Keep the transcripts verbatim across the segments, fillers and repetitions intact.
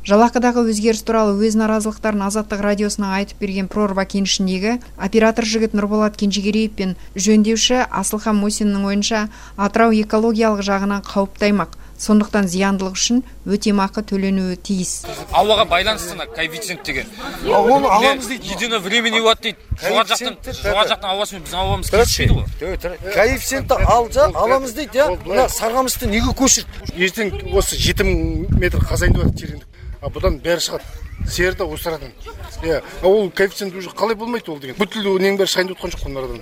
Жалақыдағы өзгеріс туралы өз наразылықтарын Азаттық радиосына айтып берген Прорва кенішіндегі оператор жігіт Нұрболат Кенжегереев пен жөндеуші Асылхан Мусиннің ойынша Атырау экологиялық жағынан қауіпті аймақ. Сондықтан зияндылық үшін өтемақы төленуі тиіс. Ауаға байланысты коэффициент деген. Оны аламыз дейді. Едино времени болады дейді. Жоғары жақтан, жоғары жақтан ауасымен біздің ауамыз кетпейді ғой. Коэффициентті алжа аламыз дейді, я. Мына Сарғамысты неге көшірді? Ертең осы жеті мың метр қазайынды бар тереңдік. А бұдан бәрі шығады. Серді осырадан. Иә, ол коэффициент уже қалай болмайды ол деген. Бүткіл нең бәрі шайын өтқан жоқ қонардан.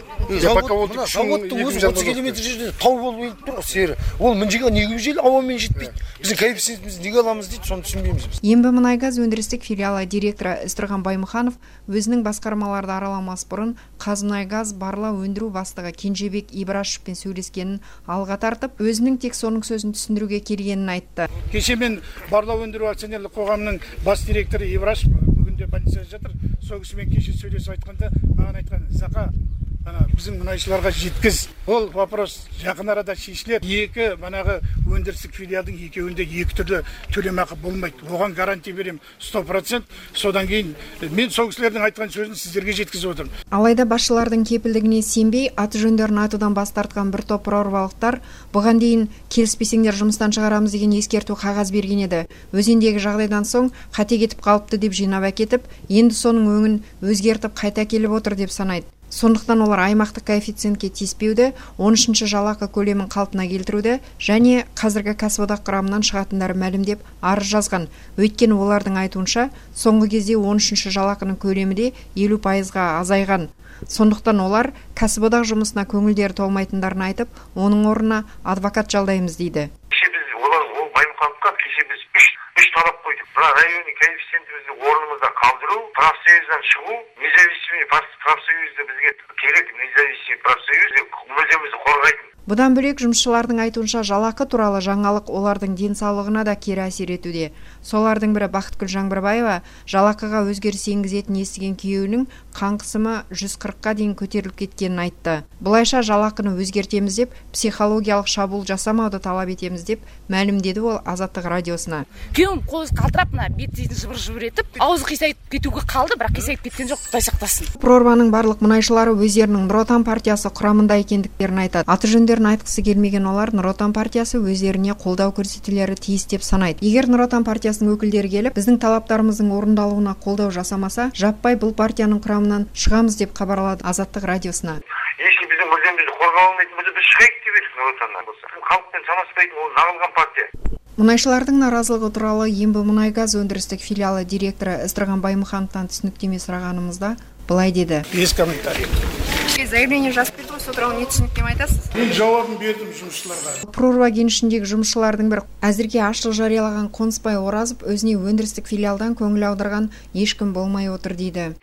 Заводтың өзі отыз километр жерде тау болып тұр сері. Ол мынжеге неге жел ауамен жетпейді. Біздің коэффициентімізді неге аламыз дейді, соны түсінбейміз біз. Ембімұнайгаз өндірістік филиалы директоры Істірған Баймұханов өзінің басқармаларды араламас бұрын Қазмұнайгаз барлау өндіру бастығы Кенжебек Ибрашевпен сөйлескенін алға тартып, өзінің тек соның сөзін түсіндіруге келгенін айтты. Кеше мен барлау өндіру акционерлік қоғамының бас директоры Ибрашев бүгінде больницада жатыр. Сол кісімен кеше сөйлесіп айтқанда маған айтқан: "Зақа, ана біздің мұнайшыларға жеткіз. Ол вопрос жақын арада шешіледі. Екі манағы өндірістік филиалдың екеуінде екі түрлі төлемақы болмайды. Оған гарантия беремін сто процент. Содан кейін мен сол кісілердің айтқан сөзін сіздерге жеткізіп отырмын." Алайда басшылардың кепілдігіне сенбей, аты жөндерін айтудан бас тартқан бір топ прорвалықтар бұған дейін келіспесеңдер жұмыстан шығарамыз деген ескерту қағаз берген еді. Өзендегі жағдайдан соң қате кетіп қалыпты деп жинап әкетіп, енді соның өңін өзгертіп қайта келіп отыр деп санайды. Сондықтан олар аймақтық коэффициентке тиіспеуді, он үшінші жалақы көлемін қалпына келтіруді және қазіргі кәсіподақ құрамынан шығатындары мәлімдеп арыз жазған. Өйткені олардың айтуынша, соңғы кезде он үшінші жалақының көлемі де елу пайызға азайған. Сондықтан олар кәсіподақ жұмысына көңілдері толмайтындарын айтып, оның орнына адвокат жалдаймыз дейді. Кеше біз олар ол Баймұхановқа кеше біз үш талап қойдық. Мына районный коэффициентімізді орнымызда қалдыру, профсоюздан шығу, независимый профсоюзды бізге керек, независимый профсоюз мүддемізді қорғайтын. Бұдан бөлек жұмысшылардың айтуынша жалақы туралы жаңалық олардың денсаулығына да кері әсер етуде. Солардың бірі Бақытгүл Жаңбырбаева жалақыға өзгеріс енгізетін естіген күйеуінің қан қысымы жүз қырыққа дейін көтеріліп кеткенін айтты. Бұлайша жалақыны өзгертеміз деп, психологиялық шабуыл жасамауды талап етеміз деп мәлімдеді ол Азаттық радиосына. Күйеуім қолы қалтырап, мына бет-жүзін жыбыр-жыбыр етіп, аузы қисайып кетуге қалды, бірақ қисайып кеткен жоқ, Құдай сақтасын. Прорваның барлық мұнайшылары өздерінің Нұр Отан партиясы құрамында екендіктерін айтады. Аты жөндерін айтқысы келмеген олар Нұр Отан партиясы өздеріне қолдау көрсетулері тиіс деп санайды. Егер Нұр Отан партиясының өкілдері келіп, біздің талаптарымыздың орындалуына қолдау жасамаса, жаппай бұл партияның құрамынан шығамыз деп хабарлады Азаттық радиосына. Если біздің мүддемізді қорғай алмайтын болса, біз шығайық деп едік Нұр Отаннан болса. Халықпен санаспайтын ол нағылған партия. Мұнайшылардың наразылығы туралы Ембімұнайгаз өндірістік филиалы директоры Істірған Баймұхановтан түсініктеме сұрағанымызда былай деді. Без комментариев. Заявление жазып берді, осы туралы не түсініктеме айтасыз? Мен жауабын бердім жұмысшыларға. Прорва кенішіндегі жұмысшылардың бірі әзірге ашық жариялаған Қонысбай Оразов өзіне өндірістік филиалдан көңіл аударған ешкім болмай отыр дейді.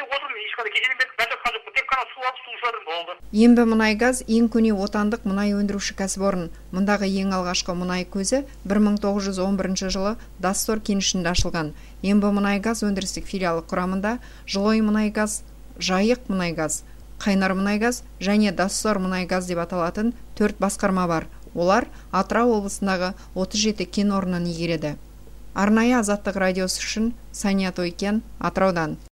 Ембімұнайгаз ең көне отандық мұнай өндіруші кәсіпорын. Мұндағы ең алғашқы мұнай көзі бір мың тоғыз жүз он бірінші жылы Доссор кенішінде ашылған. Ембімұнайгаз өндірістік филиалы құрамында Жылоймұнайгаз, Жайықмұнайгаз, Қайнармұнайгаз және Доссор мұнайгаз деп аталатын төрт басқарма бар. Олар Атырау облысындағы отыз жеті кен орнын игереді. Арнайы Азаттық радиосы үшін Сания Тойкен, Атыраудан.